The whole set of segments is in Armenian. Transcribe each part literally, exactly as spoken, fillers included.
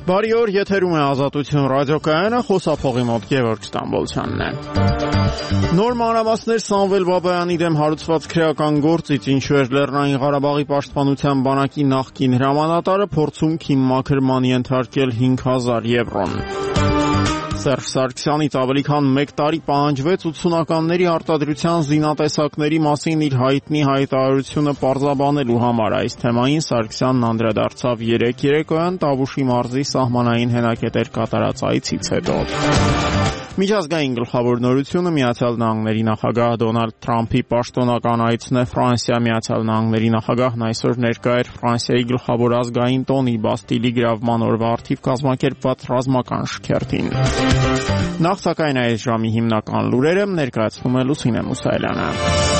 Բարի օր, եթերում է Ազատություն ռադիոկայանը, խոսափողի մոտ Գևորգ Ստամբոլցյանն է։ Նոր մանրամասներ Սամվել Բաբայանի դեմ հարուցված քրեական գործից, ինչու էր Լեռնային Ղարաբաղի պաշտպանության բանակի նախկին հրամանատարը փորձում Քիմ Մաքերման ենթարկել հինգ հազար եվրոն։ Սերժ Սարգսյանից ավելի քան մեկ տարի պահանջվեց ութսունականների արտադրության զինատեսակների մասին իր հայտնի հայտարարությունը պարզաբանելու համար։ Այս թեմային Սարգսյանն անդրադարձավ երեկ երեկոյան Տավուշի մարզի սահմանային հենակետեր կատարած այցից հետո։ Միջազգային գլխավոր նորությունը Միացյալ Նահանգների նախագահ Դոնալդ Թրամփի պաշտոնական այցն է Ֆրանսիա։ Միացյալ Նահանգների նախագահն այսօր ներկա էր Ֆրանսիայի գլխավոր ազգային տոնի Բաստիլի գրավման օրվա առթիվ կազմակերպված ռազմական շքերթին։ Նախ սակայն այս ժամի հիմնական լուրերը ներկայացնում է Լուսինե Մուսայելյանը։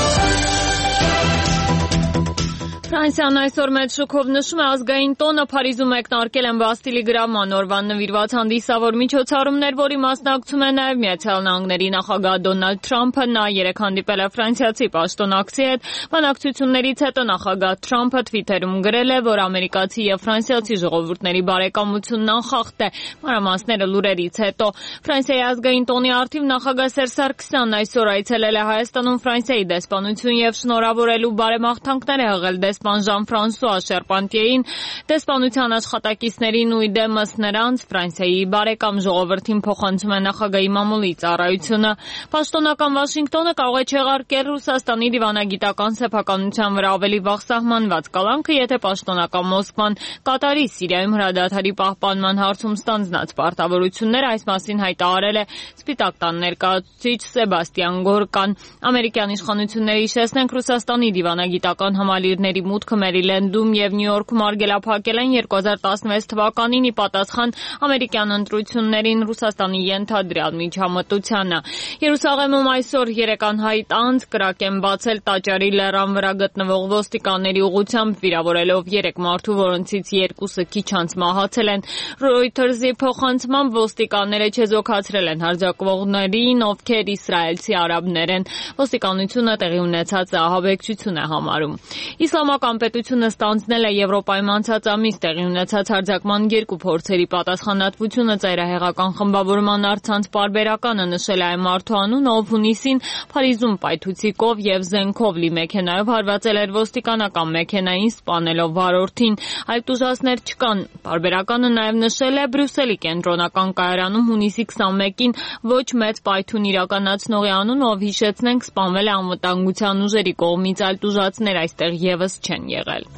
Ֆրանսիան այսօր մեծ շոկով նշում է ազգային տոնը Փարիզում մեկնարկել են Բաստիլի գրավման օրվան նվիրված հանդիսավոր միջոցառումներ, որի մասնակցում է նաև Միացյալ Նահանգների նախագահ Դոնալդ Թրամփը։ Նա երեկ հանդիպել է ֆրանսիացի պաշտոնակցի հետ։ Բանակցություններից հետո նախագահ Թրամփը Twitter-ում գրել է, որ ամերիկացի եւ ֆրանսիացի ժողովուրդների բարեկամությունն անխախտ է։ Մանրամասները լուրերից հետո Ֆրանսիայի ազգային տոնի առթիվ նախագահ Սերժ Սարգսյանն այսօր այցելել է Հայաստանում Ֆրանսիայի դեսպանություն եւ շնորհավորելու բարեմաղթանքներ է հղել դեսպան Ժան-Ֆրանսուଆ Շերպանտիեին, դեսպանության աշխատակիցներին ու իդեմս նրանց Ֆրանսիայի բարեկամ ժողովրդին փոխանցում է նախագահի մամուլի ծառայությունը։ Պաշտոնական Վաշինգտոնը կարող է չեղարկել Ռուսաստանի դիվանագիտական սեփականության վրա ավելի վաղ սահմանված կալանքը, եթե պաշտոնական Մոսկվան կատարի Սիրիայում հրադադարի պահպանման հարցում ստանձնած պարտավորությունները, այս մասին հայտարարել է Սպիտակ տան ներկայացուցիչ Սեբաստիան Գորկան։ Ամերիկյան իշխանությունները հիշեցնենք Ռուսաստանի դիվանագիտական համալիրների մուտքը Մերիլենդում եւ Նյու Յորքում արգելափակել են երկու հազար տասնվեց թվականին ի պատասխան ամերիկյան ընտրություններին Ռուսաստանի ենթադրյալ միջամտությանը։ Երուսաղեմում այսօր երեք անհայտ անձ կրակ են բացել Տաճարի լեռան վրա գտնվող ոստիկանների ուղղությամբ, վիրավորելով երեք մարդու, որոնցից երկուսը քիչ անց մահացել են։ Reuters-ի փոխանցմամբ ոստիկանները չեզոքացրել են հարձակվողներին, ովքեր իսրայելցի արաբներ են։ Ոստիկանությունը տեղի ունեցած ահաբեկչություն է համարում։ Իսլամական պետությունը ստանձնել է Եվրոպայում անցած ամիս տեղի ունեցած հարձակման երկու փորձերի պատասխանատվությունը ծայրահեղական խմբավորման առցանց պարբերականը, նշել է այն մարդու անունը, ով հունիսին Փարիզում պայթուցիկով եւ զենքով լի մեքենայով հարվածել էր ոստիկանական մեքենային, սպանելով վարորդին։ Այլ տուժածներ չկան։ Պարբերականը նաեւ նշել է Բրյուսելի կենտրոնական կայարանում հունիսի քսանմեկին ոչ մեծ պայթուն իրականացնողի անունը, ով հիշեցնենք սպանվել է անվտանգության ուժերի կողմից, այլ տուժածներ այստեղ եւս չեն եղել։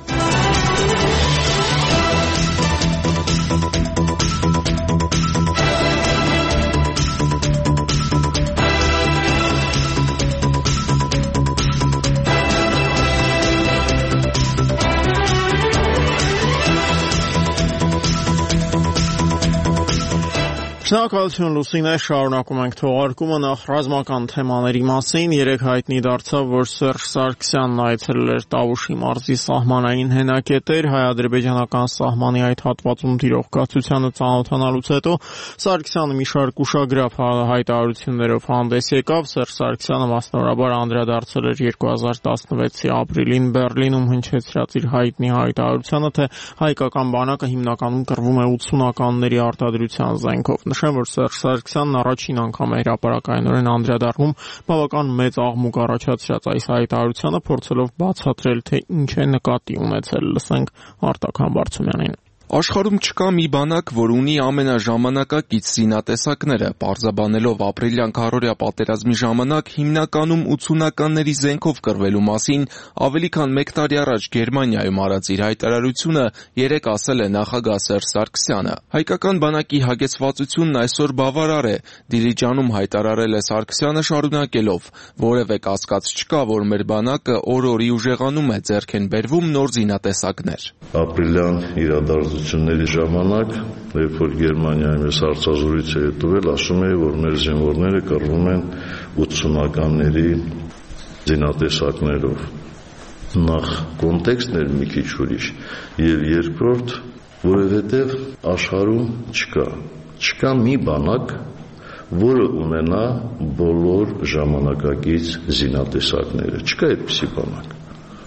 Շնորհակալություն Լուսինե, շարունակում ենք թողարկումը նախ ռազմական թեմաների մասին։ Երեկ հայտնի դարձավ, որ Սերժ Սարգսյանն այցելել էր Տավուշի մարզի սահմանային հենակետեր, հայ-ադրբեջանական սահմանի այդ հատվածում տիրող կացությանը ծանոթանալուց հետո Սարգսյանը մի շարք ուշագրավ հայտարարություններով հանդես եկավ։ Սերժ Սարգսյանը մասնավորաբար անդրադարձել էր երկու հազար տասնվեցի ապրիլին Բեռլինում հնչեցրած իր հայտնի հայտարարությանը, թե հայկական բանակը հիմնականում կռվում է ութսունականների արտադրության զենքով։ Նշեմ, որ Սերժ Սարգսյանն առաջին անգամ է հրապարակայնորեն անդրադառնում բավական մեծ աղմուկ առաջացրած այս հայտարարությանը, փորձելով բացատրել, թե ինչ է նկատի ունեցել։ Լսենք Արտակ Համբարձումյանին։ Աշխարհում չկա մի բանակ, որ ունի ամենաժամանակակից զինատեսակները, պարզաբանելով ապրիլյան քառօրյա պատերազմի ժամանակ հիմնականում ութսունականների զենքով կռվելու մասին ավելի քան մեկ տարի առաջ Գերմանիայում արած իր հայտարարությունը երեկ ասել է նախագահ Սերժ Սարգսյանը։ Հայկական բանակի հագեցվածությունն այսօր բավարար է, Դիլիջանում հայտարարել է Սարգսյանը, շարունակելով. որևէ կասկած չկա, որ մեր բանակը օր-օրի ուժեղանում է, ձեռք են բերվում նոր զինատեսակներ։ Ապրիլյան իրադարձությունների ժամանակ, երբ որ Գերմանիայում ես հարցազրույց է տվել, ասում է, որ մեր զինվորները կռվում են ութսունականների զինատեսակներով։ Նախ կոնտեքստն էր մի քիչ ուրիշ, եւ երկրորդ, որովհետեւ աշխարհում չկա, չկա մի բանակ, որը ունենա բոլոր ժամանակակից զինատեսակները, չկա այդպիսի բանակ։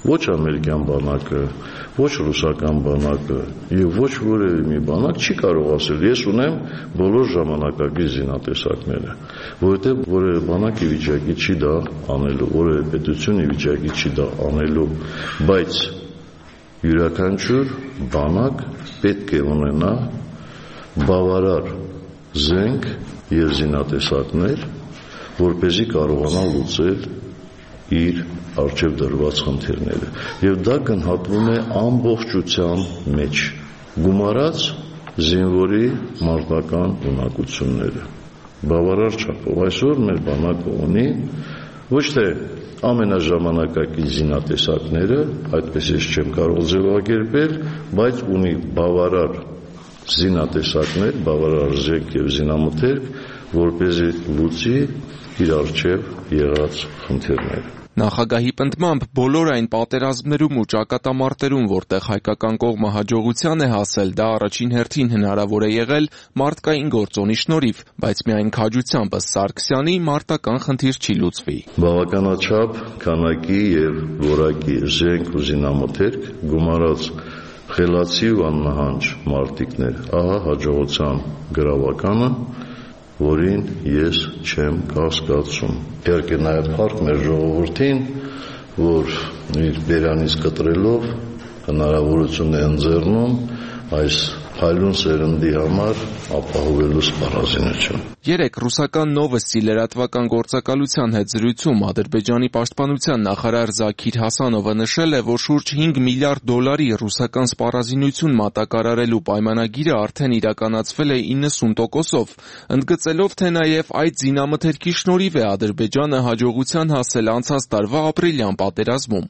ոչ ամերիկյան բանակը, ոչ ռուսական բանակը եւ ոչ որևէ մի բանակ չի կարող ասել ես ունեմ բոլոր ժամանակակից զինատեսակները, որովհետեւ որևէ բանակ ի վիճակի չի դա անելու, որևէ պետություն ի վիճակի չի դա անելու, բայց յուրաքանչյուր բանակ պետք է ունենա բավարար զենք եւ զինատեսակներ, որպեսզի կարողանա լուծել իր առջև դրված խնդիրները եւ դա գնահատվում է ամբողջության մեջ գումարած զինվորի մարտական ունակությունները բավարար չափով այսօր մեր բանակը ունի ոչ թե ամենաժամանակակից զինատեսակները այդպես ես չեմ կարող ձևակերպել բայց ունի բավարար զինատեսակներ բավարար զենք եւ զինամթերք որպեսզի լուծի իր առջև եղած խնդիրները Նախագահի պնդմամբ բոլոր այն պատերազմներում ու ճակատամարտերում, որտեղ հայկական կողմը հաջողության է հասել, դա առաջին հերթին հնարավոր է եղել մարդկային գործոնի շնորհիվ, բայց միայն քաջությամբ ըստ Սարգսյանի մարտական խնդիր չի լուծվի։ Բավականաչափ քանակի եւ որակի զենք ու զինամթերք գումարած խելացի ու աննահանջ մարտիկներ, ահա հաջողության գրավականը որին ես չեմ կասկածում։ Իհարկե նաև հարկ մեր ժողովրդին, որ իր բերանից կտրելով հնարավորություն է ընձեռնում այս հայլուն սերնդի համար ապահովելու սպառազինություն։ Երեկ ռուսական Նովոստի լրատվական գործակալության հետ զրույցում Ադրբեջանի պաշտպանության նախարար Զաքիր Հասանովը նշել է, որ շուրջ հինգ միլիարդ դոլարի ռուսական սպառազինություն մատակարարելու պայմանագիրը արդեն իրականացվել է իննսուն տոկոսով, ընդգծելով, թե նաև այդ զինամթերքի շնորհիվ է Ադրբեջանը հաջողության հասել անցած տարվա ապրիլյան պատերազմում։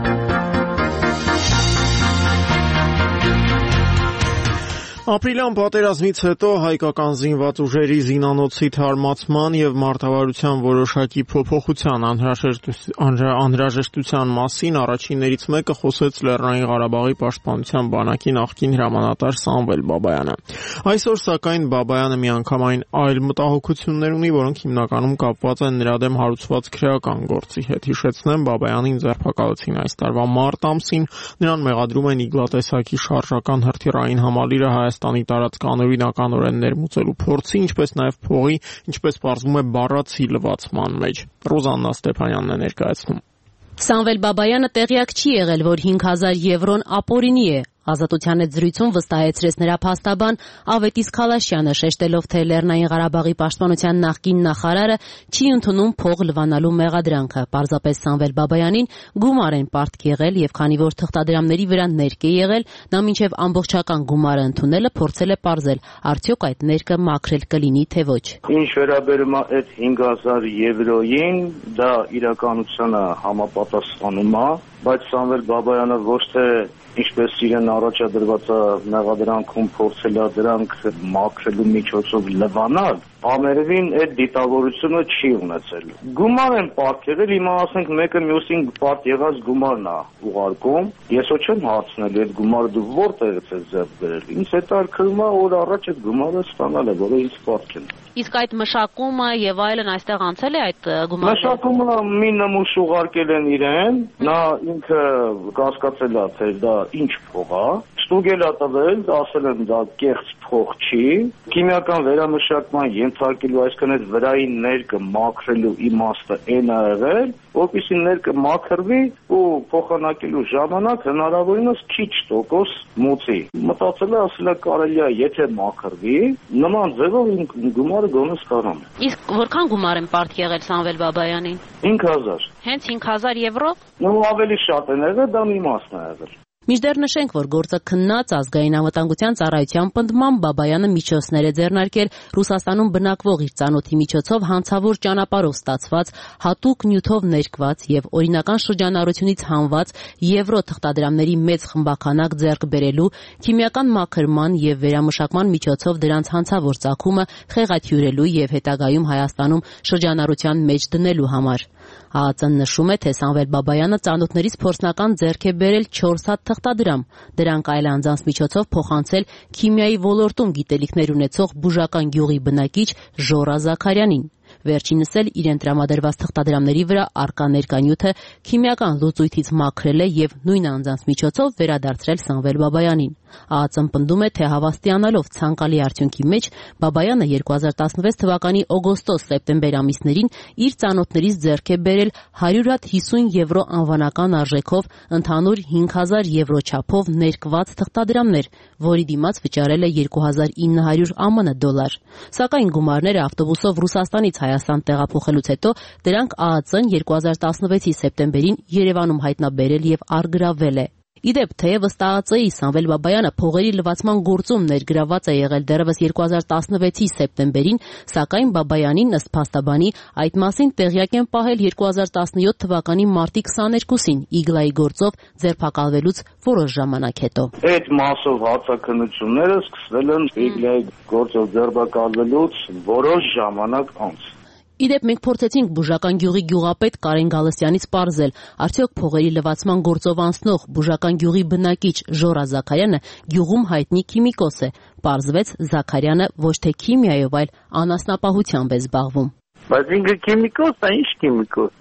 Ապրիլյան պատերազմից հետո հայկական զինված ուժերի զինանոցի թարմացման եւ մարտավարության որոշակի փոփոխության անհրաժեշտության մասին առաջիններից մեկը խոսեց Լեռնային Ղարաբաղի պաշտպանության բանակի նախկին հրամանատար Սամվել Բաբայանը։ Այսօր սակայն Բաբայանը միանգամայն այլ մտահոգություններ ունի, որոնք հիմնականում կապված են նրա դեմ հարուցված քրեական գործի հետ։ Հիշեցնեմ, Բաբայանին ձերբակալեցին այս տարվա մարտ ամսին, նրան մեղադրում են իգլատեսակի շարժական հրթիռային համալիրը Հայաստանի տարածք անօրինականորեն ներմուծելու փորձի, ինչպես նաև փողի, ինչպես պարզվում է, բառացի լվացման մեջ։ Ռոզաննա Ստեփանյանն է ներկայացնում։ Սամվել Բաբայանը տեղյակ չի եղել, որ հինգ հազար եվրոն ապօրինի է։ Ազատության հետ զրույցում վստահեցրեց նրա փաստաբան Ավետիս Խալաշյանը, շեշտելով, թե Լեռնային Ղարաբաղի պաշտպանության նախկին նախարարը չի ընդունում փող լվանալու մեղադրանքը։ Պարզապես Սամվել Բաբայանին գումար են պարտք եղել եւ քանի որ թղթադրամների վրա ներք է եղել, նա մինչեւ ամբողջական գումարը ընդունելը փորձել է պարզել, արդյոք այդ ներքը մաքրել կլինի թե ոչ։ Ինչ վերաբերում է այդ հինգ հազար եվրոյին, դա իրականությանը համապատասխանում է, բայց Սամվել Բաբայանը ոչ թե ինչպես իրեն առաջադրված մեղադրանքում փորձել է դրանք մաքրելու միջոցով լվանալ, ամերևին այդ դիտավորությունը չի ունեցել։ Գումար են պարտք եղել, հիմա ասենք մեկը մյուսին պարտ եղած գումարն է ուղարկում, ես ոչ չեմ հարցնել այդ գումարը դու որտեղից ես ձեռք բերել։ Ինձ հետաքրքրում է որ առաջ այդ գումարը ստանալ է, որը ինձ պարտք են։ Իսկ այդ մշակումը եւ այլն այստեղ անցել է այդ գումարը։ Մշակումը մի նմուշ ուղարկել են իրեն, նա ինքը կասկածել է թե դա ինչ փող է, ստուգել է տվել, ասել են դա կեղծ փող չի, քիմիական վերամշակման ենթարկելու, այսինքն այդ վրային ներկը մաքրելու իմաստը այն է եղել, որպեսզի ներկը մաքրվի ու փոխանակելու ժամանակ հնարավորինս քիչ տոկոս մուծի։ Մտածել է, ասել է կարելի է եթե մաքրվի, նման ձևով գումարը գոնե ստանամ։ Իսկ որքան գումար են պարտք եղել Սամվել Բաբայանին։ հինգ հազար։ Հենց հինգ հազար եվրո։ Նո ավելի շատ են եղել, դա մի մասն է եղել։ Մինչդեռ նշենք, որ գործը քննած ազգային անվտանգության ծառայության պնդմամբ Բաբայանը միջոցներ է ձեռնարկել Ռուսաստանում բնակվող իր ծանոթի միջոցով հանցավոր ճանապարհով ստացված, հատուկ նյութով ներկված եւ օրինական շրջանառությունից հանված եվրո թղթադրամների մեծ խմբաքանակ ձեռք բերելու, քիմիական մաքրման եւ վերամշակման միջոցով դրանց հանցավոր ծագումը խեղաթյուրելու եւ հետագայում Հայաստանում շրջանառության մեջ դնելու համար։ ԱԱԾ-ն նշում է, թե Սամվել Բաբայանը ծանոթներից փորձնական ձեռք է բերել չորս հատ թղթադրամ, դրանք այլ անձանց միջոցով փոխանցել քիմիայի ոլորտում գիտելիքներ ունեցող բուժական գյուղի բնակիչ Ժորա Զաքարյանին։ Վերջինս էլ իրեն տրամադրված թղթադրամների վրա առկա ներկանյութը քիմիական լուծույթից մաքրել է եւ նույն անձանց միջոցով վերադարձրել Սամվել Բաբայանին։ ԱԱԾ-ն պնդում է, թե հավաստիանալով ցանկալի արդյունքի մեջ Բաբայանը երկու հազար տասնվեց թվականի օգոստոս-սեպտեմբեր ամիսներին իր ծանոթներից ձեռք է բերել հարյուր հատ հիսուն եվրո անվանական արժեքով ընդհանուր հինգ հազար եվրո չափով ներկված թղթադրամներ, որի դիմաց վճարել է երկու հազար ինը հարյուր ԱՄՆ դոլար։ Սակայն գումարները ավտոբուսով Ռուսաստանից Հայաստան տեղափոխելուց հետո դրանք ԱԱԾ-ն երկու հազար տասնվեցի սեպտեմբերին Երևանում հայտնաբերել եւ առգրավել է։ Իդեպ, թեևս ԱԱԾ-ի Սամվել Բաբայանը փողերի լվացման գործում ներգրավված է եղել դեռևս երկու հազար տասնվեցի սեպտեմբերին, սակայն Բաբայանին ըստ փաստաբանի այդ մասին տեղյակ են պահել երկու հազար տասնյոթ թվականի մարտի քսաներկուսին Իգլայի գործով ձերբակալվելուց որոշ ժամանակ հետո։ Այդ մասով հացակնությունները սկսվել են Իգլայի գործով ձերբակալվելուց որոշ ժամանակ անց։ Իդեպ մենք փորձեցինք Բուժական գյուղի գյուղապետ Կարեն Գալստյանից պարզել, արդյոք փողերի լվացման գործով անցնող Բուժական գյուղի բնակիչ Ժորա Զաքարյանը գյուղում հայտնի քիմիկոս է։ Պարզվեց, Զաքարյանը ոչ թե քիմիայով, այլ անասնապահությամբ է զբաղվում։ Բայց ինքը քիմիկոս է, ի՞նչ քիմիկոս։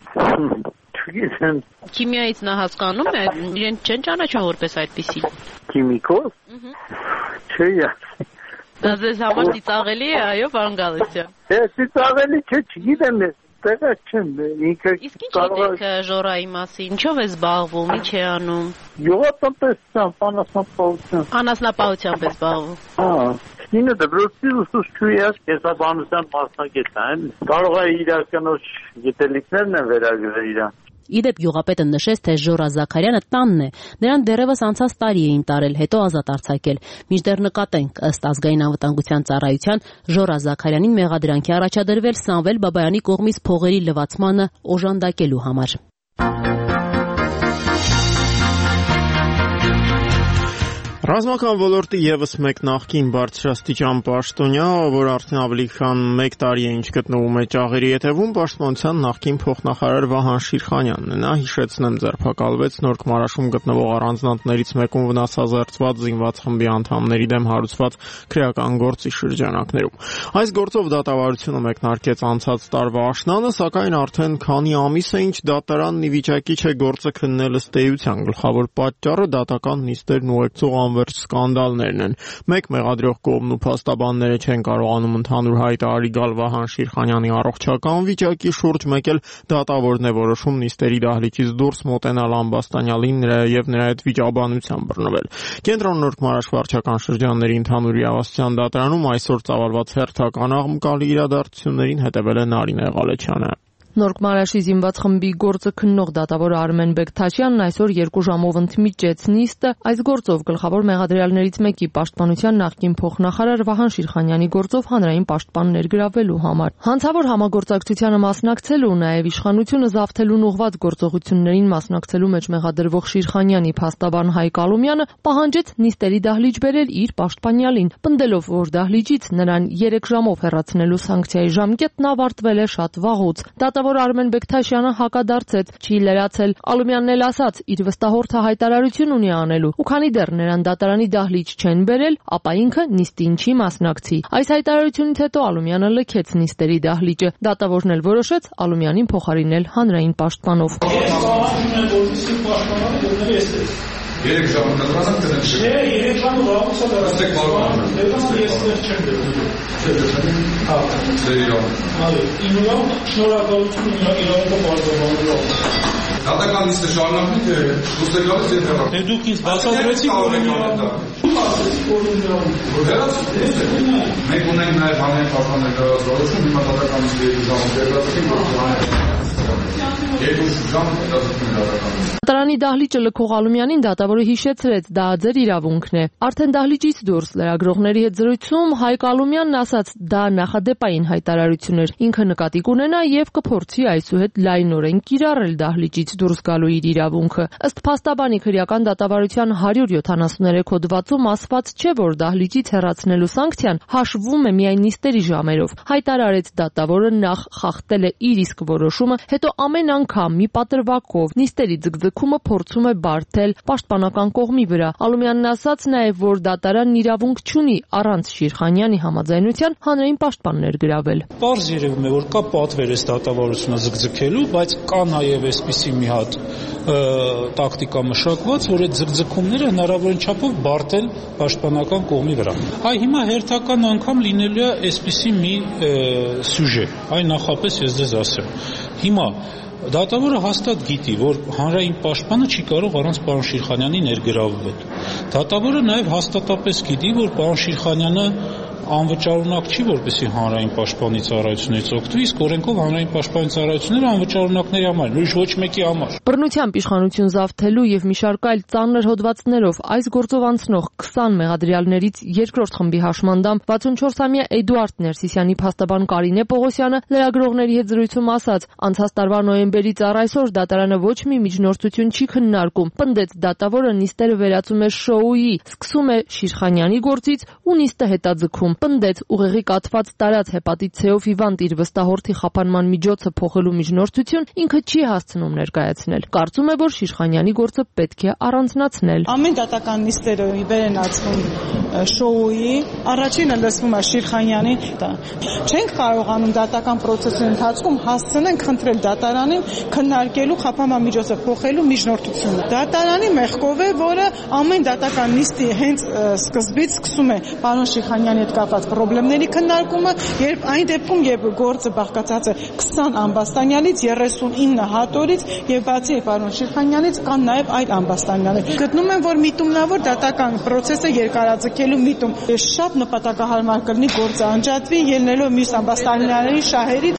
Քիմիայից նա հասկանում է, իրեն չեն ճանաչում որպես այդպիսի։ Քիմիկոս։ Չէ, Դա ձեզ համար ծիծաղելի է, այո, պարոն Գալստյան։ Է, ծիծաղելի չէ, չգիտեմ, տեղը չեմ, ինքը Իսկ ինչ գիտեք Ժորայի մասին, ինչով է զբաղվում, ինչ է անում։ Գյուղատնտեսությամբ, անասնապահությամբ։ Անասնապահությամբ է զբաղվում։ Հա, ինը դպրոցի ուսուցչուհի է, կենսաբանության մասնագետ է, կարող է իր կնոջ գիտելիքներն են վերագրել իրան։ Իդեպ գյուղապետը նշեց, թե Ժորա Զաքարյանը տանն է, նրան դեռևս անցած տարի էին տարել, հետո ազատ արձակել։ Մինչդեռ նկատենք, ըստ ազգային անվտանգության ծառայության, Ժորա Զաքարյանին մեղադրանքի առաջադրվել Սամվել Բաբայանի կողմից փողերի լվացմանը օժանդակելու համար։ Ռազմական ոլորտի եւս մեկ նախկին բարձրաստիճան պաշտոնյա, որ արդեն ավելի քան մեկ տարի է ինչ գտնվում է ճաղերի հետևում, պաշտպանության նախկին փոխնախարար Վահան Շիրխանյանն է։ Նա, հիշեցնեմ, ձերբակալվեց Նորք Մարաշում գտնվող առանձնատներից մեկում վնասազերծված զինված խմբի անդամների դեմ հարուցված քրեական գործի շրջանակներում։ Այս գործով դատավարությունը մեկնարկեց անցած տարվա աշնանը, սակայն արդեն քանի ամիս է ինչ դատարանն ի վիճակի չէ գործը քննել ըստ էության։ Գլխավոր պատճառը դատական նիստերն ուղեկցող անվերջ սկանդալներն են։ Մեկ մեղադրող կողմն ու փաստաբանները չեն կարողանում ընդհանուր հայտարարի գալ Վահան Շիրխանյանի առողջական վիճակի շուրջ, մեկ էլ դատավորն է որոշում նիստերի դահլիճից դուրս մոտենալ ամբաստանյալին եւ նրա հետ վիճաբանության բռնվել։ Կենտրոն Նորք Մարաշ վարչական շրջանների ընդհանուր իրավասության դատարանում այսօր ծավալված հերթական աղմկալի իրադարձություններին հետևել է Նարինե Ղալեչյանը։ Նորք Մարաշի զինված խմբի գործը քննող դատավոր Արմեն Բեկթաշյանն այսօր երկու ժամով ընդմիջեց նիստը այս գործով գլխավոր մեղադրյալներից մեկի պաշտպանության նախկին փոխնախարար Վահան Շիրխանյանի գործով հանրային պաշտպան ներգրավելու համար։ Հանցավոր համագործակցությանը մասնակցելու, նաև իշխանությունը զավթելուն ուղղված գործողություններին մասնակցելու մեջ մեղադրվող Շիրխանյանի փաստաբան Հայկ Ալումյանը պահանջեց նիստերի դահլիճ բերել իր պաշտպանյալին, պնդելով, որ դահլիճից նրան երեք ժամով հեռացնելու սանկցիայի ժամկետն ավարտվել է շատ վաղուց։ Դատավոր Արմեն Բեկթաշյանը հակադարձեց, չի լրացել։ Ալումյանն էլ ասաց, իր վստահորդը հայտարարություն ունի անելու, ու քանի դեռ նրան դատարանի դահլիճ չեն բերել, ապա ինքը նիստին չի մասնակցի։ Այս հայտարարությունից հետո Ալումյանը լքեց նիստերի դահլիճը։ Դատավորն էլ որոշեց Ալումյանին փոխարինել հանրային պաշտպանով։ Երեք ժամը կտրասան կնենք չէ։ Չէ, երեք ժամը վաղուց է դարաստեք բարման։ Դեպան ես դեր չեմ դերում։ Չէ, դեպան։ Հա։ Դեր իրավ։ Այո, ինուղավ շնորհակալություն իրավունքը պարզաբանելով։ Դատական նիստը շարունակվի, թե դուստե գալիս և հեռավ։ Դե դուք ինձ բացատրեցիք, որ եմ իրավունք։ Դուք ասեցիք, որ եմ իրավունք։ Որ հեռացիք։ Մենք ունենք նաև հանրային պաշտպան ներկայացված որոշում, հիմա դատական նիստը երկու ժամը վերացրին, որ հանրային Դատարանի դահլիճը լքող Ալումյանին դատավորը հիշեցրեց, դա ձեր իրավունքն է։ Արդեն դահլիճից դուրս լրագրողների հետ զրույցում Հայկ Ալումյանն ասաց, դա նախադեպային հայտարարություն էր, ինքը նկատի կունենա եւ կփորձի այսուհետ լայնորեն կիրառել դահլիճից դուրս գալու իր իրավունքը։ Ըստ փաստաբանի քրեական դատավարության հարյուր յոթանասուներեք հոդվածում ասված չէ, որ դահլիճից հեռացնելու սանկցիան հաշվում է միայն նիստերի ժամերով։ Հայտարարեց դատավորը նախ խախտել է իր իսկ որոշումը, հետո ամեն անգամ անգամ մի պատրվակով նիստերի ձգձգումը փորձում է բարդել պաշտպանական կողմի վրա։ Ալումյանն ասաց նաև, որ դատարանն իրավունք չունի առանց Շիրխանյանի համաձայնության հանրային պաշտպան ներգրավել։ Պարզ երևում է, որ կա պատվեր այս դատավարությունը ձգձգելու, բայց կա նաև այսպիսի մի հատ տակտիկա մշակված, որ այդ ձգձգումները հնարավորին չափով բարդել պաշտպանական կողմի վրա։ Այ հիմա հերթական անգամ լինելու է այսպիսի մի սյուժե։ Այ նախապես ես ձեզ ասեմ։ Հիմա դատավորը հաստատ գիտի, որ հանրային պաշտպանը չի կարող առանց պարոն Շիրխանյանի ներգրավվել։ Դատավորը նաև հաստատապես գիտի, որ պարոն Շիրխանյանը անվճարունակ չի, որպեսզի հանրային պաշտպանի ծառայությունից օգտվի, իսկ օրենքով հանրային պաշտպանի ծառայությունները անվճարունակների համար, ուրիշ ոչ մեկի համար։ Բռնությամբ իշխանություն զավթելու եւ մի շարք այլ ծանր հոդվածներով այս գործով անցնող քսան մեղադրյալներից երկրորդ խմբի հաշմանդամ վաթսունչորսամյա Էդուարդ Ներսիսյանի փաստաբան Կարինե Պողոսյանը լրագրողների հետ զրույցում ասաց. անցած տարվա նոյեմբերից առ այսօր դատարանը ոչ մի միջնորդություն չի քննարկում։ Պնդեց դատավորը նիստերը վերածում է շոուի, սկսում է Շիրխանյանի գործից ու նիստը հետաձգում։ Պնդեց ուղեղի կաթված տարած հեպատիտ C-ով հիվանդ իր վստահորդի խափանման միջոցը փոխելու միջնորդություն ինքը չի հասցնում ներկայացնել։ Կարծում է, որ Շիրխանյանի գործը պետք է առանձնացնել։ Ամեն դատական նիստերը վերենացվում շոուի, առաջինը լսվում է Շիրխանյանին, չենք կարողանում դատական պրոցեսի ընթացքում հասցնենք խնդրել դատարանին քննարկելու խափանման միջոցը փոխելու միջնորդությունը։ Դատարանի մեղքով է, որը ամեն դատական նիստի հենց սկզբից սկսում է պարոն Շիրխանյանի հետ կապված խնդիրների քննարկումը, երբ այն դեպքում, երբ գործը բաղկացած է քսան ամբաստանյալից, երեսունինը հատորից եւ բացի պարոն Շիրխանյանից կան նաեւ այլ ամբաստանյալներ։ Գտնում եմ, որ միտումնավոր դատական պրոցեսը երկարաձգելու միտում շատ նպատակահարմար կլինի գործը անջատվի, ելնելով մյուս ամբաստանյալների շահերից։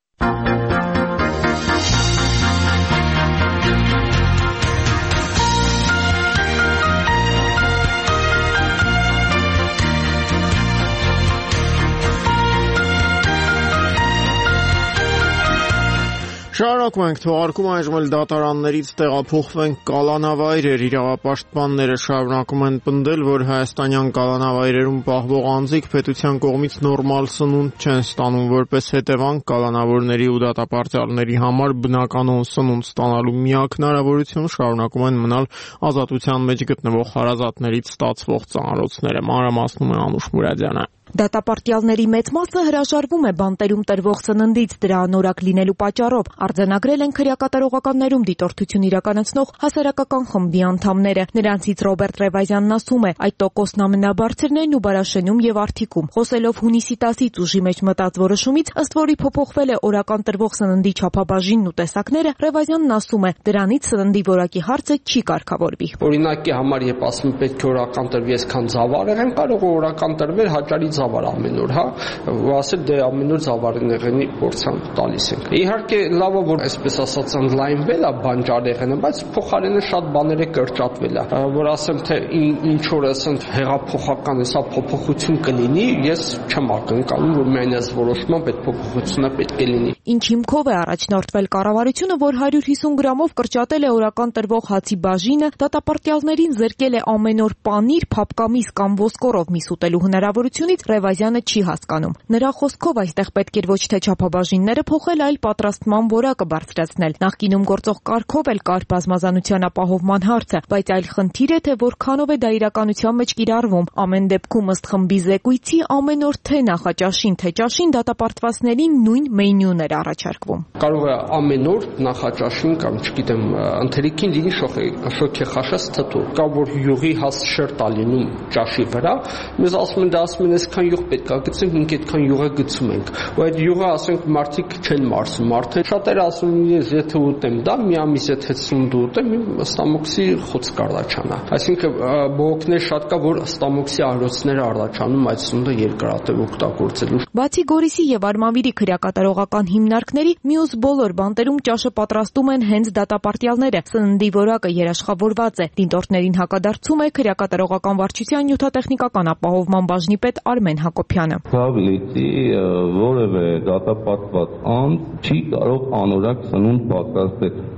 Շարունակում ենք թողարկում այժմ էլ դատարաններից տեղափոխվենք կալանավայրեր։ Իրավապաշտպանները շարունակում են պնդել, որ հայաստանյան կալանավայրերում պահվող անձիկ պետության կողմից նորմալ սնունդ չեն ստանում, որպես հետևանք կալանավորների ու դատապարտյալների համար բնականon սնունդ ստանալու միակ հնարավորություն շարունակում են մնալ ազատության մեջ գտնվող հարազատներից ստացվող ծանրոցները։ Մանրամասնում է Անուշ Մուրադյանը։ Դատապարտյալների մեծ մասը հրաժարվում է բանտերում տրվող սննդից դրա անորակ լինելու պատճառով։ Արձանագրել են քրեակատարողականներում դիտորդություն իրականացնող հասարակական խմբի անդամները։ Նրանցից Ռոբերտ Ռևազյանն ասում է, այդ տոկոսն ամենաբարձրն են ու Բարաշենում եւ Արթիկում։ Խոսելով հունիսի տասից ուժի մեջ մտած որոշումից, ըստ որի փոփոխվել է օրական տրվող սննդի չափաբաժինն ու տեսակները, Ռևազյանն ասում է, դրանից սննդի որակի հարցը չի կարգավորվի։ Օրինակի համար, երբ ասում պետք է օրական տրվի այսքան ծավալ եղեն, կարող է օրական տրվել հաճարի ծավալ ամեն օր, հա, ու ասել դե ամեն օր ծավալի եղենի փորձան տալիս ենք։ Իհարկե լավ է, որ այսպես ասած ընդլայնվել է բանջարեղենը, բայց փոխարենը շատ բաներ է կրճատվել է, որ ասեմ թե ինչ որ ասենք հեղափոխական հեսա փոփոխություն կլինի, ես չեմ ակնկալում, որ միայն այս որոշմամբ այդ փոփոխությունը պետք է լինի։ Ինչ հիմքով է առաջնորդվել կառավարությունը, որ հարյուր հիսուն գրամով կրճատել է օրական տրվող հացի բաժինը, դատապարտյալներին զրկել է ամեն օր պանիր, փափկամիս կամ ոսկորով միս ուտելու հնարավորությունից, Ռևազյանը չի հասկանում։ Նրա խոսքով այստեղ պետք էր ոչ թե չափաբաժինները փոխել, այլ պատրաստման որակը բարձրացնել։ Նախկինում գործող կարգով էլ կար բազմազանության ապահովման հարցը, բայց այլ խնդիր է, թե որքանով է դա իրականության մեջ կիրառվում։ Ամեն դեպքում ըստ խմբի զեկույցի ամեն օր թե նախաճաշին, թե ճաշին դատապարտվածներին նույն մենյուն էր առաջարկվում։ Կարող է ամեն օր նախաճաշին կամ չգիտեմ, ընթերիկին լինի շոքեխաշած թթու, կամ որ յուղի հաս շերտ ալինում ճաշի վրա, մեզ ասում են դա ասում են այսքան յուղ պետք է գցենք, մենք այդքան յուղը գցում ենք։ Ու այդ յուղը ասենք մարդիկ չեն մարսում, արդեն շատերը ասում են ես եթե ուտեմ դա, մի ամիս եթե սնունդ ուտեմ, ստամոքսի խոց կառաջանա։ Այսինքն բողոքներ շատ կա, որ ստամոքսի արրոցները առաջանում այդ սնունդը երկարատև օգտագործելու։ Բացի Գորիսի եւ Արմավիրի քրեակատարողական հիմնարկների, մյուս բոլոր բանտերում ճաշը պատրաստում են հենց դատապարտյալները։ Սննդի որակը երաշխավորված է։ Դիտորդներին հակադարձում է քրեակատարողական վարչության նյութատեխնիկական ապահովման բաժնի պետ Արմեն Հակոբյանը։ Հավլիցի որևէ դատապարտված անձ չի կարող անորակ սնունդ պատրաստել։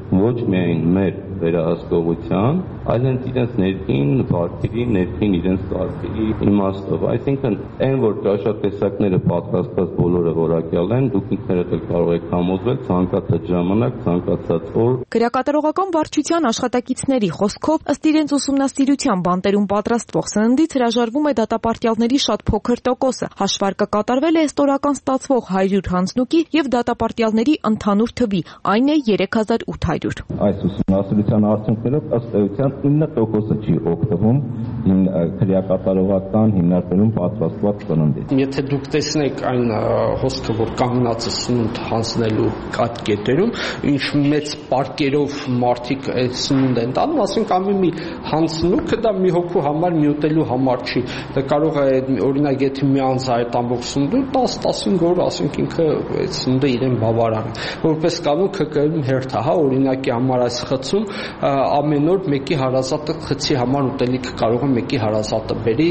ոչ միայն մեր վերահսկողության, այլն իրենց ներքին վարկերի, ներքին իրենց կարգերի իմաստով։ Այսինքն, այն որ ճաշատեսակները պատրաստված բոլորը որակյալ են, դուք ինքներդ էլ կարող եք համոզվել ցանկացած ժամանակ, ցանկացած օր։ Գրակատարողական վարչության աշխատակիցների խոսքով, ըստ իրենց ուսումնասիրության բանտերում պատրաստվող սննդից հրաժարվում է դատապարտյալների շատ փոքր տոկոսը։ Հաշվարկը կատարվել է ստորական ստացվող հարյուր հանձնուկի եւ դատապարտյալների ընդհանուր թվի, այն է երեք հազար ութ հարյուր։ Այս ուսումնասիրության արդյունքներով ըստ էության ինը տոկոսը չի օգտվում քրեակատարողական հիմնարկներում պատրաստված սննդից։ Եթե դուք տեսնեք այն հոսքը, որ կանգնած է սնունդ հանձնելու այդ կետերում, ինչ մեծ պարկերով մարդիկ այդ սնունդ են տանում, ասենք ամեն մի հանձնուկը դա մի հոգու համար միուտելու համար չի։ Դա կարող է օրինակ եթե մի անձ այդ ամբողջ սնունդը դես տասնհինգ օր, ասենք ինքը այդ սնունդը իրեն բավարար է։ Որպես կանոն ԿԿ-ում հերթ է, հա, օրինակի համար այս խցում ամեն օր մեկի հարազատը խցի համար ուտելիք կարող է մեկի հարազատը բերի։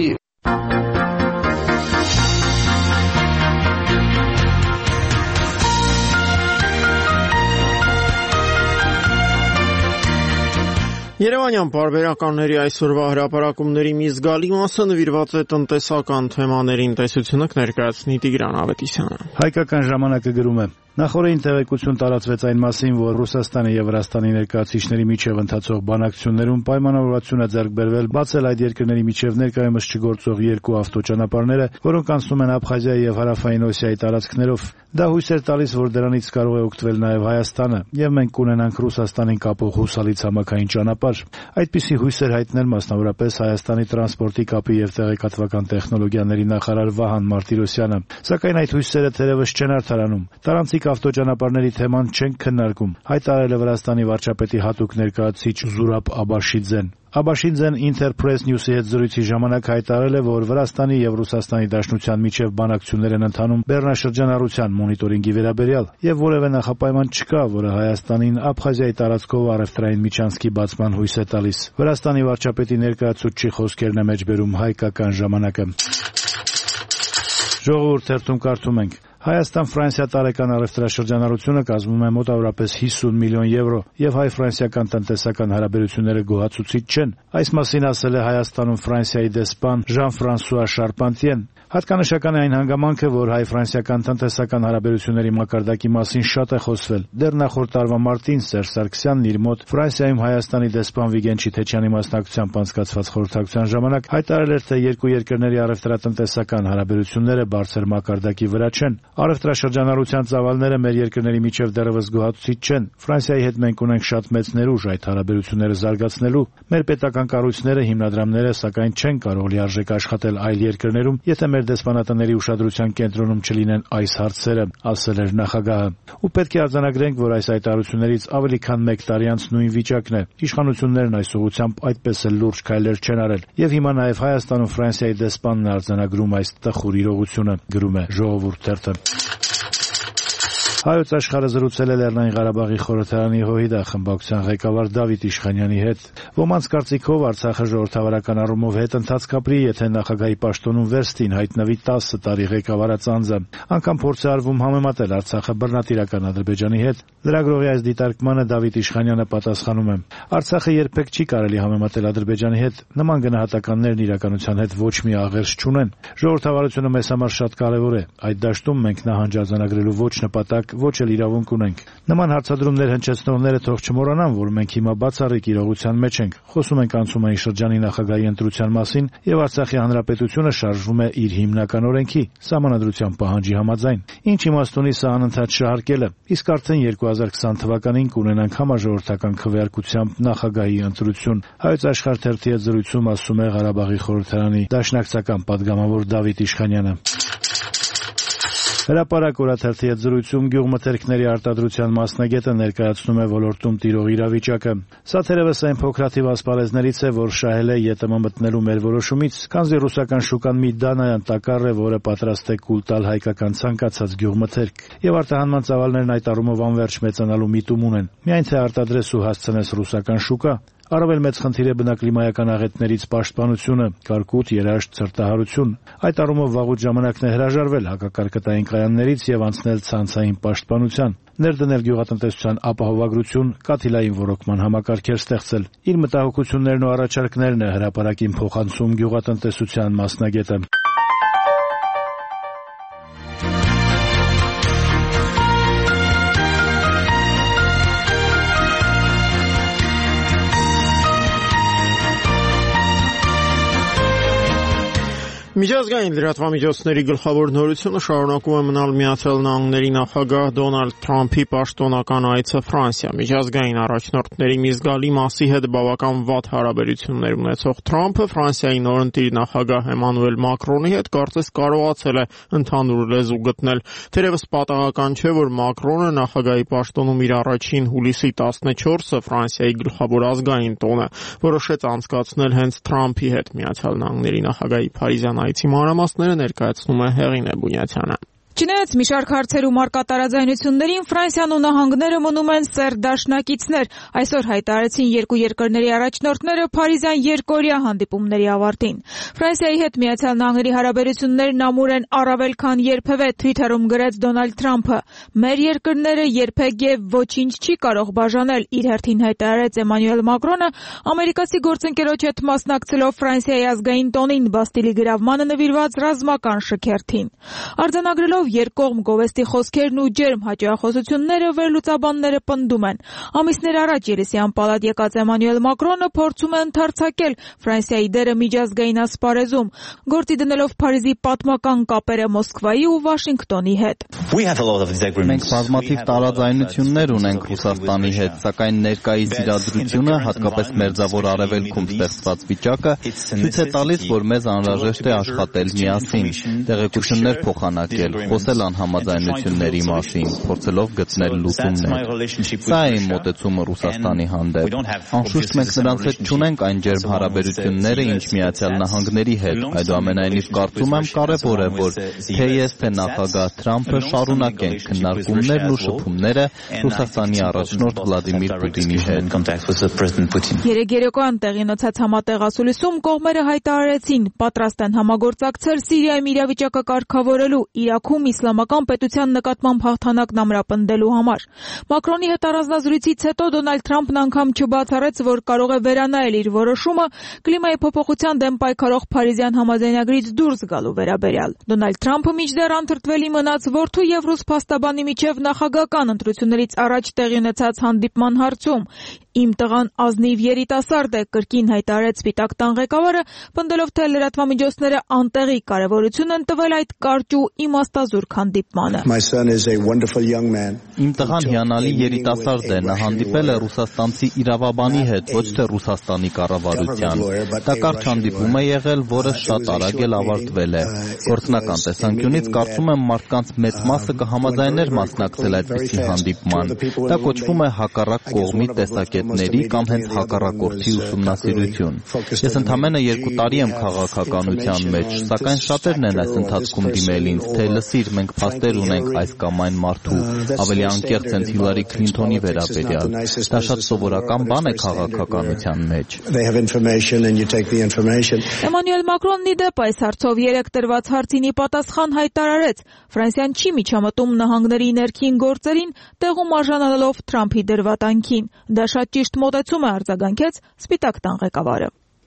Երևանյան պարբերականների այսօրվա հրապարակումների մի զգալի մասը նվիրված է տնտեսական թեմաներին, տեսությունը կներկայացնի Տիգրան Ավետիսյանը։ Հայկական ժամանակը գրում է. Նախորդին տեղեկություն տարածվեց այն մասին, որ Ռուսաստանի եւ Վրաստանի ներկայացուցիչների միջև ընթացող բանակցություններում պայմանավորվածություն է ձեռք բերվել բացել այդ երկրների միջև ներկայումս չգործող երկու ավտոճանապարհները, որոնք անցնում են Աբխազիայի եւ Հարավային Օսիայի տարածքներով։ Դա հույս էր տալիս, որ դրանից կարող է օգտվել նաեւ Հայաստանը, եւ մենք կունենանք Ռուսաստանին կապող հուսալի ցամաքային ճանապարհ։ Այդպիսի հույսեր հայտնել մասնավորապես Հայաստանի տրանսպորտի կապի եւ տեղեկատվական տեխնոլոգիաների նախարար Վահան Մարտիրոսյանը։ Սակայն այդ հույսերը թերևս չեն արդարանում։ Տարանցիկ ավտոճանապարհների թեման չենք քննարկում, հայտարարել է Վրաստանի վարչապետի հատուկ ներկայացուցիչ Զուրաբ Աբաշիձեն։ Աբաշիձեն Interpress News-ի հետ զրույցի ժամանակ հայտարարել է, որ Վրաստանի եւ Ռուսաստանի Դաշնության միջև բանակցություններ են ընթանում բեռնաշրջանառության մոնիտորինգի վերաբերյալ եւ որևէ նախապայման չկա, որը Հայաստանին Աբխազիայի տարածքով առևտրային միջանցքի բացման հույս է տալիս։ Վրաստանի վարչապետի ներկայացուցչի խոսքերն է մեջբերում Հայկական ժամանակը։ Ժողովուրդ թերթում կարդում ենք. Հայաստան-Ֆրանսիա տարեկան առևտրաշրջանառությունը կազմում է մոտավորապես հիսուն միլիոն եվրո եւ հայ-ֆրանսիական տնտեսական հարաբերությունները գոհացուցիչ չեն։ Այս մասին ասել է Հայաստանում Ֆրանսիայի դեսպան Ժան-Ֆրանսուଆ Շարպանտիեն։ Հատկանշական է այն հանգամանքը, որ հայ-ֆրանսիական տնտեսական հարաբերությունների մակարդակի մասին շատ է խոսվել։ Դեռ նախորդ տարվա մարտին Սերժ Սարգսյանն իր մոտ Ֆրանսիայում Հայաստանի դեսպան Վիգեն Չիթեչյանի մասնակցությամբ անցկացված խորհրդակցության ժամանակ հայտարարել էր, թե երկու երկրների առևտրատնտեսական հարաբերությունները բարձր մակարդակի վրա չեն։ Առևտրաշրջանառության ծավալները մեր երկրների միջև դեռևս գոհացուցիչ չեն։ Ֆրանսիայի հետ մենք ունենք շատ մեծ ներուժ այդ հարաբերությունները զարգացնելու։ Մեր պետական կառույցները, հիմնադրամները սակայն չեն կարող լիարժեք աշխատել այլ երկրներում, եթե մեր դեսպանատների ուշադրության կենտրոնում չլինեն այս հարցերը, ասել էր նախագահը։ Ու պետք է արձանագրենք, որ այս հայտարարություններից ավելի քան մեկ տարի անց նույն վիճակն է։ Իշխանություններն այս ուղղությամբ այդպես էլ լուրջ քայլեր չեն արել։ Եվ հիմա նաև Հայաստանում Ֆրանսիայի դեսպանն է արձանագրում այս տխուր իրողությունը, գրում է Ժողովուրդ թերթը։ Հայոց աշխարհը զրուցել է Լեռնային Ղարաբաղի խորհրդարանի ՀՅԴ խմբակցության ղեկավար Դավիթ Իշխանյանի հետ։ Ոմանց կարծիքով Արցախը ժողովրդավարական առումով հետընթաց կապրի, եթե նախագահի պաշտոնում վերստին հայտնվի տասը տարի ղեկավարած անձը։ Անկամ փորձ է արվում համեմատել Արցախը բռնատիրական Ադրբեջանի հետ։ Լրագրողի այս դիտարկմանը Դավիթ Իշխանյանը պատասխանում է. Արցախը երբեք չի կարելի համեմատել Ադրբեջանի հետ, նման գնահատականներն իրականության հետ ոչ մի աղերս չունեն։ Ժողովրդավարությունը մեզ համար շատ կարևոր է։ Այդ դաշտում մենք նահանջ արձանագրելու ոչ նպատակ, ոչ էլ իրավունք ունենք։ Նման հարցադրումներ հնչեցնողները թող չմոռանան, որ մենք հիմա բացառիկ իրողության մեջ ենք։ Խոսում ենք անցումային շրջանի նախագահի ընտրության մասին եւ Արցախի հանրապետությունը շարժվում է իր հիմնական օրենքի՝ Սահմանադրության պահանջի համաձայն։ Ինչ իմաստ ունի սա անընդհատ շահարկելը։ Իսկ արդեն երկու հազար քսան թվականին կունենանք համաժողովրդական քվեարկությամբ նախագահի ընտրություն։ Հայոց աշխարհ թերթի հետ զրույցում ասում է Ղարաբաղի խորհրդարանի դաշնակցական падգամավոր Դավիթ Իշխանյանը։ Հրապարակ օրաթերթի հետ զրույցում գյուղմթերքների արտադրության մասնագետը ներկայացնում է ոլորտում տիրող իրավիճակը։ Սա թերևս այն փոքրաթիվ ասպարեզներից է, որ շահել է ԵՏՄ մտնելու մեր որոշումից, քանզի ռուսական շուկան մի դանայան տակառ է, որը պատրաստ է կուլ տալ հայկական ցանկացած գյուղմթերք, եւ արտահանման ծավալներն այդ առումով անverջ մեծանալու միտում ունեն։ Միայն թե արտադրես ու հասցնես ռուսական շուկա, Առավել մեծ խնդիր է բնակլիմայական աղետներից պաշտպանությունը, կարկուտ, երաշտ, ցրտահարություն։ Այդ առումով վաղուց ժամանակն է հրաժարվել հակակարկտային կայաններից եւ անցնել ցանցային պաշտպանության, ներդնել գյուղատնտեսության ապահովագրություն, կաթիլային ոռոգման համակարգեր ստեղծել։ Իր մտահոգություններն ու առաջարկներն է հրապարակին փոխանցում գյուղատնտեսության մասնագետը։ Միջազգային լրատվամիջոցների գլխավոր նորությունը շարունակում է մնալ Միացյալ Նահանգների նախագահ Դոնալդ Թրամփի պաշտոնական այցը Ֆրանսիա։ Միջազգային առաջնորդների մի զգալի մասի հետ բավական վատ հարաբերություններ ունեցող Թրամփը Ֆրանսիայի նորընտիր նախագահ Էմանուել Մակրոնի հետ կարծես կարողացել է ընդհանուր լեզու գտնել։ Թերևս պատահական չէ, որ Մակրոնը նախագահի պաշտոնում իր առաջին հուլիսի տասնչորսը Ֆրանսիայի գլխավոր ազգային տոնը որոշեց անցկացնել հենց Թրամփի հետ։ Միացյալ Նահանգների նախագահի Փարիզյան այցի մանրամասները ներկայացնում է Հեղինե Բունյացյանը։ Չնայած մի շարք հարցերում առկա տարաձայնություններին, Ֆրանսիան ու նահանգները մնում են սեր դաշնակիցներ։ Այսօր հայտարարեցին երկու երկրների առաջնորդները Փարիզյան երկօրյա հանդիպումների ավարտին։ Ֆրանսիայի հետ Միացյալ Նահանգների հարաբերություններն ամուր են առավել քան երբևէ, Twitter-ում գրեց Դոնալդ Թրամփը։ Մեր երկրները երբեք եւ ոչինչ չի կարող բաժանել, իր հերթին հայտարարեց Էմանուել Մակրոնը, ամերիկացի գործընկերոջ հետ մասնակցելով Ֆրանսիայի ազգային տոնին Բաստիլի գրավմանը նվիրված ռազմական շքերթին։ Արձանագրելով երկկողմ գովեստի խոսքերն ու ջերմ հաճախոսությունները վերլուծաբանները պնդում են։ Ամիսներ առաջ Ելիսեյան պալատ եկած Էմանուել Մակրոնը փորձում է ընդարձակել Ֆրանսիայի դերը միջազգային ասպարեզում, գործի դնելով Փարիզի պատմական կապերը Մոսկվայի ու Վաշինգտոնի հետ։ Մենք բազմաթիվ տարաձայնություններ ունենք Ռուսաստանի հետ, սակայն ներկայիս իրադրությունը, հատկապես Մերձավոր Արևելքում ստեղծված վիճակը, ցույց է տալիս, որ մեզ անհրաժեշտ է աշխատել միասին, տեղեկություններ փոխանակել, խոսել անհամաձայնությունների մասին, փորձելով գտնել լուծումներ։ Սա է իմ մոտեցումը Ռուսաստանի հանդեպ։ Անշուշտ մենք նրանց հետ չունենք այն ջերմ հարաբերությունները, ինչ Միացյալ Նահանգների հետ, այդուամենայնիվ կարծում եմ կարևոր է, որ թե ես, թե նախագահ Թրամփը շարունակենք քննարկումներն ու շփումները Ռուսաստանի առաջնորդ Վլադիմիր Պուտինի հետ։ Երեկ երեկոյան տեղի ունեցած համատեղ ասուլիսում կողմերը հայտարարեցին, պատրաստ են համագործակցել Սիրիայում իրավիճակը կարգավորելու, Իրաքում իսլամական պետության նկատմամբ հաղթանակն ամրապնդելու համար։ Մակրոնի հետ առանձնազրույցից հետո Դոնալդ Թրամփն անգամ չբացառեց, որ կարող է վերանայել իր որոշումը կլիմայի փոփոխության դեմ պայքարող Փարիզյան համաձայնագրից դուրս գալու վերաբերյալ։ Դոնալդ Թրամփը մինչդեռ անթրթվելի մնաց որդու եւ ռուս փաստաբանի միջև նախագահական ընտրություններից առաջ տեղի ունեցած հանդիպման հարցում։ Իմ տղան ազնիվ երիտասարդ է, կրկին հայտարարեց Սպիտակ տան ղեկավարը, պնդելով, թե լրատվամիջոցները անտեղի կարևորություն են տվել այդ կարճ ու իմաստազուրկ հանդիպմանը։ Իմ տղան հիանալի երիտասարդ է, նա հանդիպել է ռուսաստանցի իրավաբանի հետ, ոչ թե Ռուսաստանի կառավարության։ Դա կարճ հանդիպում է եղել, որը շատ արագ էլ ավարտվել է։ Գործնական տեսանկյունից կարծում եմ մարդկանց մեծ մասը կհամաձայներ մասնակցել այդպիսի հանդիպման։ Դա կոչվում է հակառակ կողմի տեսակետների կամ հենց հակառակորդի ուսումնասիրություն։ Ես ընդամենը երկու տարի եմ քաղաքականության մեջ, սակայն շատերն են այս ընթացքում դիմել ինձ, թե լսիր, մենք փաստեր ունենք այս կամ այն մարդու, ավելի անկեղծ հենց Հիլարի Քլինթոնի վերաբերյալ։ Դա շատ սովորական բան է քաղաքականության մեջ։ Էմանուել Մակրոնն ի դեպ այս հարցով երեկ տրված հարցին ի պատասխան հայտարարեց. Ֆրանսիան չի միջամտում նահանգների ներքին գործերին, տեղում արժանանալով Թրամփի դրվատանքին։ Դա շատ ճիշտ մոտեցում է, արձագանքեց Սպիտակ տան ղեկավարը։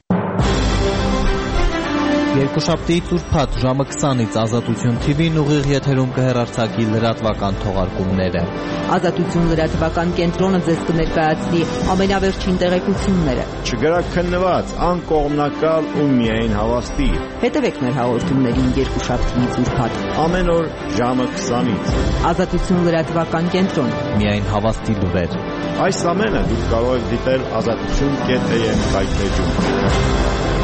Երկուշաբթիից ուրբաթ ժամը քսանից Ազատություն թի վին ուղիղ եթերում կհեռարձակի լրատվական թողարկումները։ Ազատություն լրատվական կենտրոնը ձեզ կներկայացնի ամենավերջին տեղեկությունները։ Չգրակ քննված, անկողմնակալ ու միայն հավաստի։ Հետևեք մեր հաղորդումներին երկուշաբթիից ուրբաթ ամեն օր ժամը քսանից։ Ազատություն լրատվական կենտրոն։ Միայն հավաստի լուրեր։ Այս ամենը դուք կարող եք դիտել ազատություն կետ էյ էմ կայքեջում։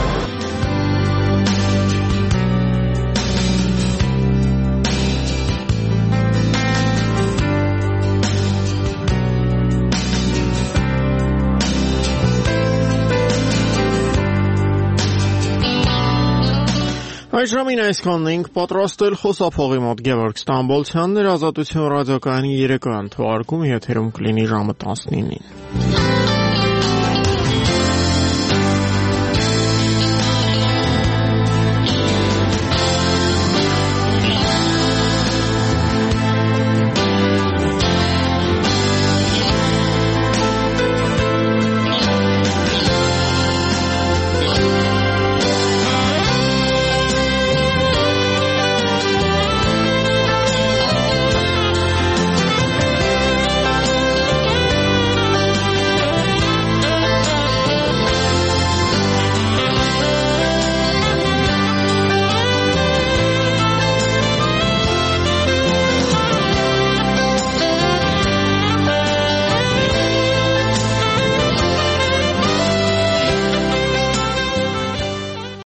Այժմին այսքանն ենք պատրաստել խոսափողի մոտ Գևորգ Ստամբոլցյանն էր, Ազատություն ռադիոկայանի երեկոյան թողարկումը եթերում կլինի ժամը տասնինին։